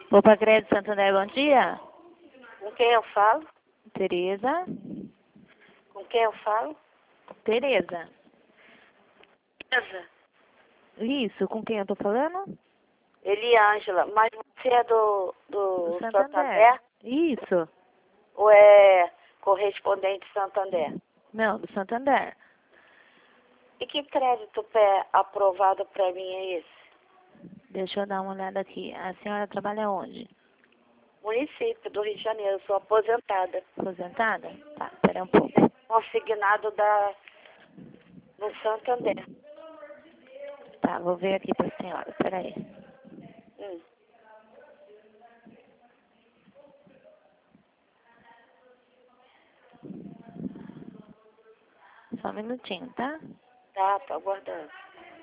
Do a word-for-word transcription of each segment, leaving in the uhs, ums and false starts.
Opa, Crédito Santander, bom dia. Com quem eu falo? Tereza. Com quem eu falo? Tereza. Tereza. Isso, com quem eu tô falando? Eliângela. Mas você é do, do Do Santander. Santander? Isso. Ou é correspondente Santander? Não, do Santander. E que crédito pé aprovado para mim é esse? Deixa eu dar uma olhada aqui. A senhora trabalha onde? Município do Rio de Janeiro. Eu sou aposentada. Aposentada? Tá, espera um pouco. Consignado da, do Santander. Tá, vou ver aqui pra senhora, peraí. Hum. Só um minutinho, tá? Tá, tô aguardando.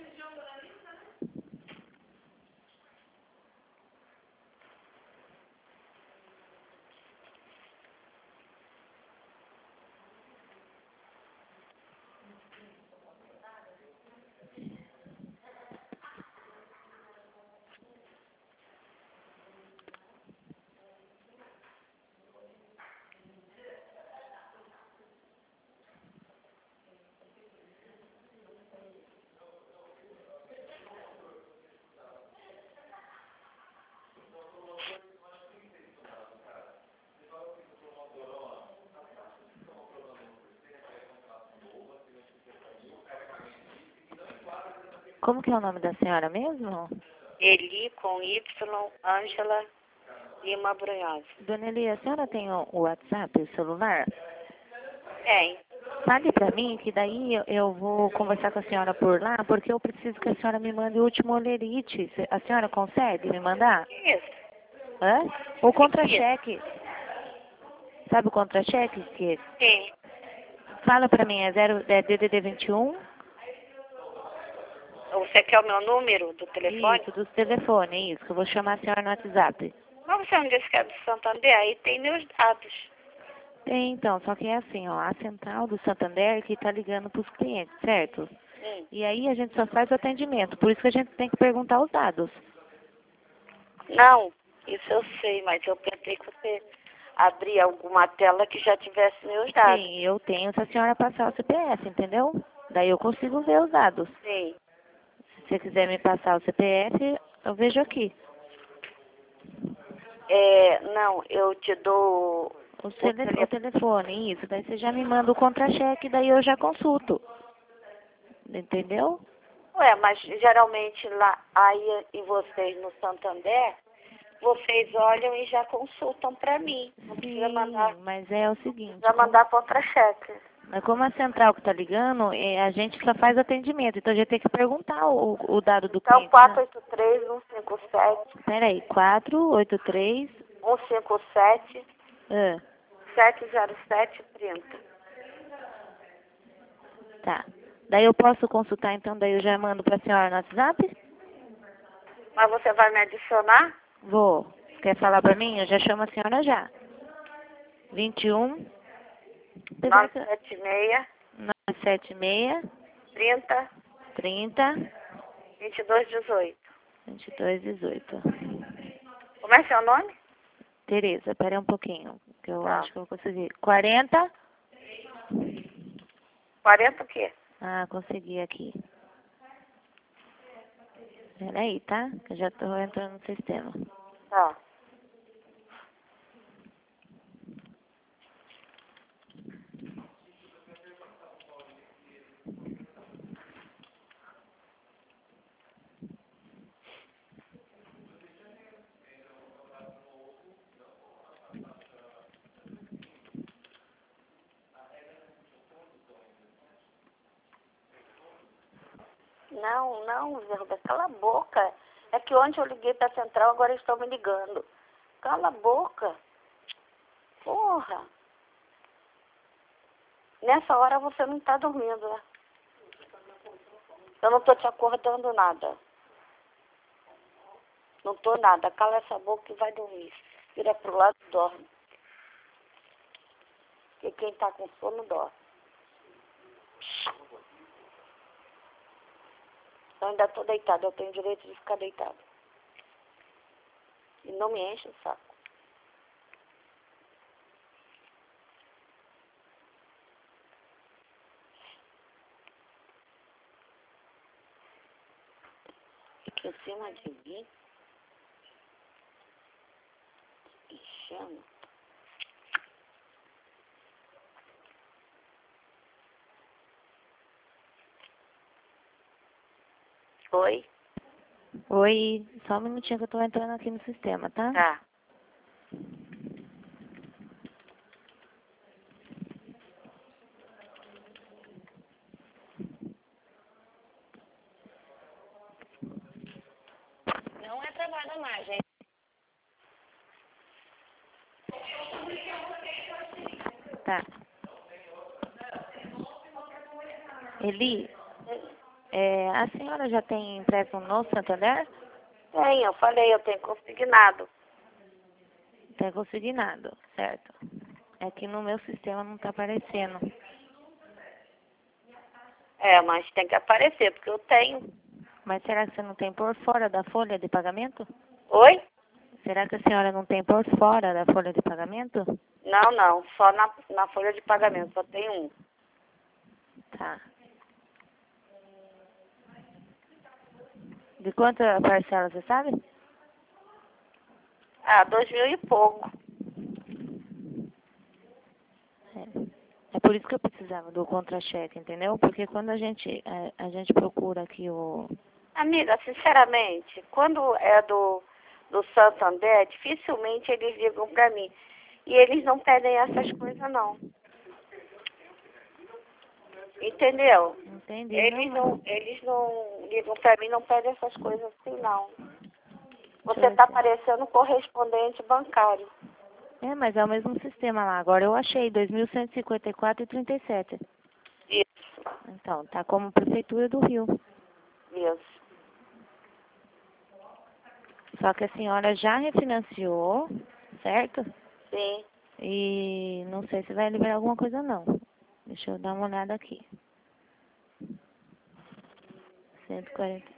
Como que é o nome da senhora mesmo? Eli com Y, Ângela Lima Brunhosa. Dona Eli, a senhora tem o o WhatsApp, o celular? Tem. Fale pra mim que daí eu, eu vou conversar com a senhora por lá, porque eu preciso que a senhora me mande o último olerite. Cê- A senhora consegue me mandar? Isso. Hã? O contra-cheque. Sabe o contra-cheque? Que... Sim. Fala pra mim, é, zero, é D D D vinte e um? Você quer o meu número do telefone? Isso, dos telefones, isso, que eu vou chamar a senhora no WhatsApp. Mas você não disse que é do Santander? Aí tem meus dados. Tem, então, só que é assim, ó, a central do Santander que tá ligando pros clientes, certo? Hum. E aí a gente só faz o atendimento, por isso que a gente tem que perguntar os dados. Não, isso eu sei, mas eu pensei que você abria alguma tela que já tivesse meus dados. Sim, eu tenho se a senhora passar o C P F, entendeu? Daí eu consigo ver os dados. Sim. Se você quiser me passar o C P F, eu vejo aqui. É, não, eu te dou O, o tele, o telefone. telefone, isso. Daí você já me manda o contra-cheque, daí eu já consulto. Entendeu? Ué, mas geralmente lá, aí em vocês no Santander, vocês olham e já consultam para mim. Não precisa mandar, Sim, mas é o não seguinte, precisa como, mandar contra-cheque. mas como a central que tá ligando, é, a gente só faz atendimento, então a gente tem que perguntar o, o dado do Então, cliente, né? quatro oito três, um cinco sete, Peraí, quatro oito três, um cinco sete, ah, sete zero sete, trinta. tá. Daí eu posso consultar, então daí eu já mando pra senhora no WhatsApp? Mas você vai me adicionar? Vou. Quer falar pra mim? Eu já chamo a senhora já. vinte e um, apesar nove que sete seis, nove sete seis, trinta, trinta, vinte e dois, dezoito. vinte e dois, dezoito. Como é seu nome? Tereza, pera um pouquinho, que eu Tá. acho que eu vou conseguir. quarenta? quarenta o quê? Ah, consegui aqui. Peraí, tá? Que eu já tô entrando no sistema. Tá. Não, não, Zerda, cala a boca. É que ontem eu liguei pra central, agora eles estão me ligando. Cala a boca. Porra. Nessa hora você não tá dormindo, né? Eu não tô te acordando nada. Não tô nada. Cala essa boca e vai dormir. Vira pro lado e dorme. Porque quem tá com sono dorme. Eu ainda tô deitada. Eu tenho direito de ficar deitada. E não me enche o saco. Aqui em cima de mim. Enchendo. Oi? Oi, só um minutinho que eu tô entrando aqui no sistema, tá? Tá. Não é trabalho mais, gente. Tá. Eli, é, a senhora já tem empréstimo no Santander? Tem, eu falei, eu tenho consignado. Tem consignado, certo? É que no meu sistema não tá aparecendo. É, mas tem que aparecer, porque eu tenho. Mas será que você não tem por fora da folha de pagamento? Oi? Será que a senhora não tem por fora da folha de pagamento? Não, não, só na, na folha de pagamento, só tem um. Tá. De quanta parcela, você sabe? Ah, dois mil e pouco. É. É por isso que eu precisava do contra-cheque, entendeu? Porque quando a gente, a, a gente procura aqui o... Amiga, sinceramente, quando é do, do Santander, dificilmente eles ligam pra mim. E eles não pedem essas coisas, não. Entendeu? Entendi, Eles não, não, eles não ligam pra mim, não pedem essas coisas assim, não. deixa Você eu ver tá se... parecendo correspondente bancário. É, mas é o mesmo sistema lá. Agora eu achei dois mil cento e cinquenta e quatro e trinta e sete. Isso, Então, tá como Prefeitura do Rio. isso. Só que a senhora já refinanciou, certo? Sim. E não sei se vai liberar alguma coisa não. Deixa eu dar uma olhada aqui. cento e quarenta.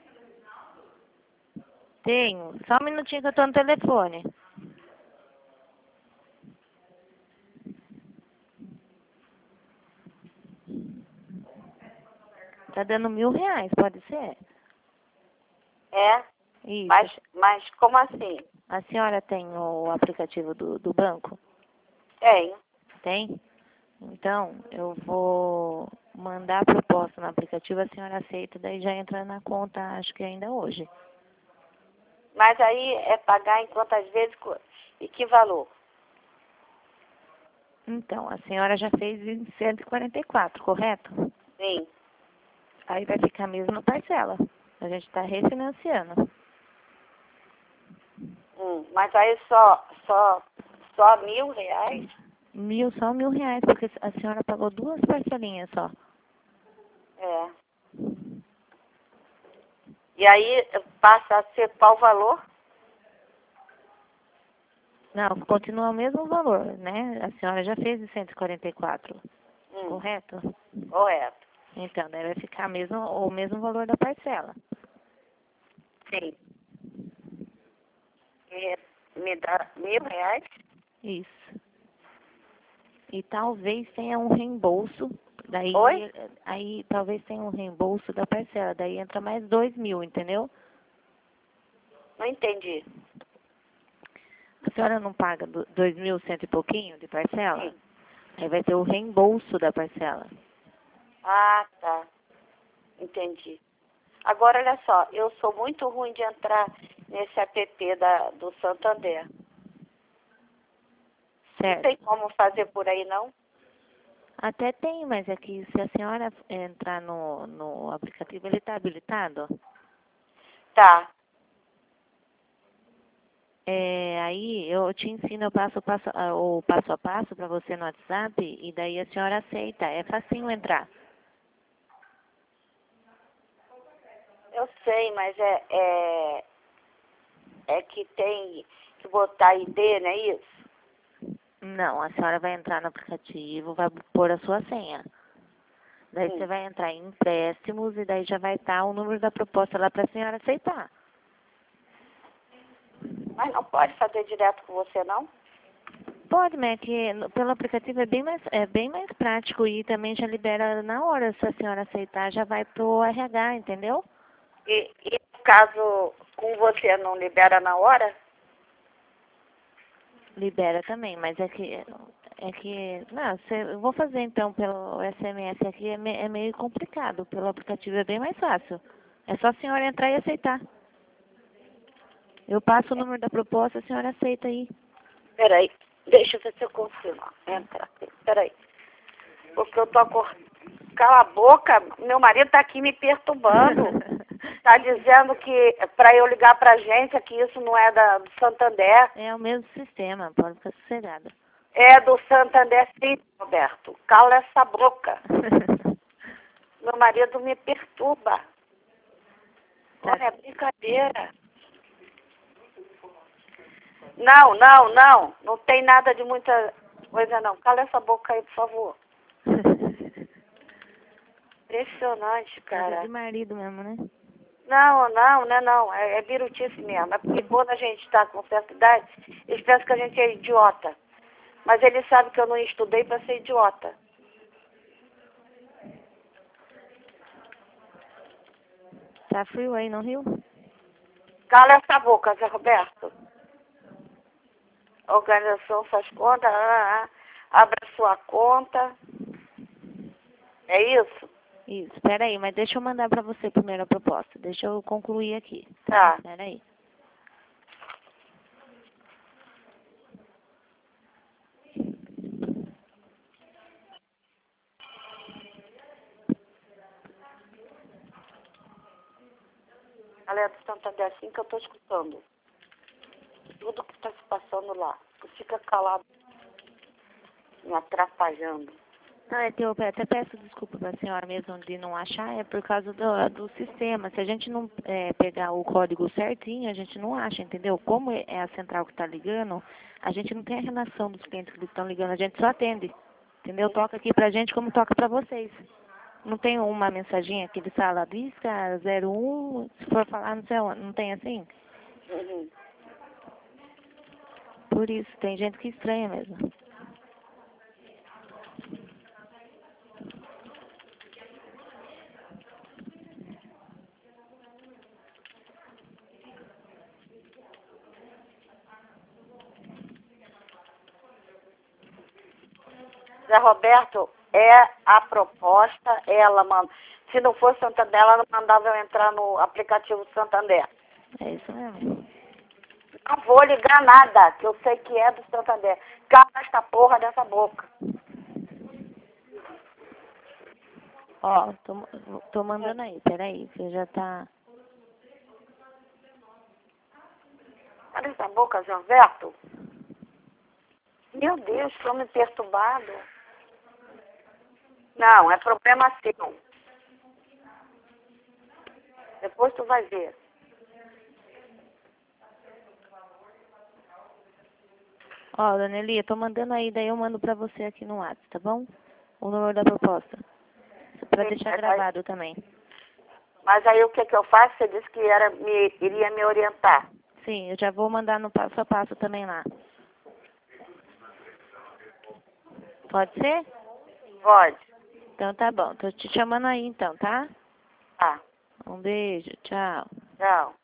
Tenho. Só um minutinho que eu tô no telefone. Tá dando mil reais, pode ser? É? Isso. Mas, mas como assim? A senhora tem o aplicativo do, do banco? Tenho. Tem? Então, eu vou mandar a proposta no aplicativo, a senhora aceita, daí já entra na conta, acho que ainda hoje. Mas aí é pagar em quantas vezes co- e que valor? Então, a senhora já fez em cento e quarenta e quatro, correto? Sim. Aí vai ficar a mesma parcela. A gente está refinanciando. Hum, mas aí só, só, só mil reais? Mil, só mil reais, porque a senhora pagou duas parcelinhas só. É. E aí passa a ser qual valor? Não, continua o mesmo valor, né? A senhora já fez de cento e quarenta e quatro, Hum, correto? correto. Então, daí vai ficar mesmo, o mesmo valor da parcela. Sim. E me dá mil reais? Isso. E talvez tenha um reembolso, daí, Oi? aí talvez tenha um reembolso da parcela, daí entra mais dois mil, entendeu? Não entendi. A senhora não paga do- dois mil cento e pouquinho de parcela? Sim. Aí vai ter o reembolso da parcela. Ah, tá. Entendi. Agora, olha só, eu sou muito ruim de entrar nesse app da, do Santander. Não tem Certo. como fazer por aí, não? Até tem, mas é que se a senhora entrar no, no aplicativo, ele está habilitado. Tá. É, aí eu te ensino o passo, a passo, ah, o passo a passo para você no WhatsApp e daí a senhora aceita. É facinho entrar. Eu sei, mas é, é, é que tem que botar I D, não é isso? Não, a senhora vai entrar no aplicativo, vai pôr a sua senha. Daí Hum. você vai entrar em empréstimos e daí já vai estar o número da proposta lá para a senhora aceitar. Mas não pode fazer direto com você, não? Pode, mas é que no- pelo aplicativo é bem mais, é bem mais prático e também já libera na hora, se a senhora aceitar, já vai pro R H, entendeu? E, e no caso, com você não libera na hora? Libera também, mas é que, é que, não, cê, eu vou fazer então pelo S M S aqui, é, me- é meio complicado, pelo aplicativo é bem mais fácil. É só a senhora entrar e aceitar. Eu passo o número da proposta, a senhora aceita aí. Peraí, deixa eu ver se eu consigo. Entra aqui, peraí. Porque eu tô acordando. Cala a boca, meu marido tá aqui me perturbando. Tá dizendo que para eu ligar pra agência que isso não é da, do Santander. É o mesmo sistema, pode ficar sossegada. É do Santander sim, Roberto. Cala essa boca. Meu marido me perturba. Tá. Olha, é brincadeira. Não, não, não. Não tem nada de muita coisa não. Cala essa boca aí, por favor. Impressionante, Coisa cara. de marido mesmo, né? Não, não, não é não. É, é birutice mesmo. É porque quando a gente está com certa idade, eles pensam que a gente é idiota. Mas eles sabem que eu não estudei para ser idiota. Tá frio aí no Rio? Cala essa boca, Zé Roberto. A organização faz conta, ah, ah, abra sua conta. É isso? Isso, espera aí, mas deixa eu mandar pra você primeiro a proposta. Deixa eu concluir aqui. Tá. Espera aí. Galera do Santander, assim que eu tô escutando. Tudo que está se passando lá. Tu fica calado, me atrapalhando. Não, é que eu até peço desculpa pra senhora mesmo de não achar, é por causa do, do sistema. Se a gente não é, pegar o código certinho, a gente não acha, entendeu? Como é a central que está ligando, a gente não tem a relação dos clientes que estão ligando, a gente só atende. Entendeu? Toca aqui pra gente como toca pra vocês. Não tem uma mensaginha que de sala disca zero um, se for falar não sei onde, não tem assim? Uhum. Por isso, tem gente que estranha mesmo. Zé Roberto, é a proposta, ela manda. Se não fosse Santander, ela não mandava eu entrar no aplicativo do Santander. É isso mesmo. Não vou ligar nada, que eu sei que é do Santander. Cala esta porra dessa boca. Ó, tô, tô mandando aí, peraí, você já tá... Cala essa boca, Zé Roberto. Meu Deus, estou me perturbado. Não, é problema seu. Depois tu vai ver. Ó, dona Elia, tô mandando aí, daí eu mando pra você aqui no WhatsApp, tá bom? O número da proposta. Pra Sim, deixar mas gravado também. Mas aí o que que eu faço? Você disse que era, me, iria me orientar. Sim, eu já vou mandar no passo a passo também lá. Pode ser? Pode. Então tá bom, tô te chamando aí então, tá? Tá. Um beijo, tchau. Tchau.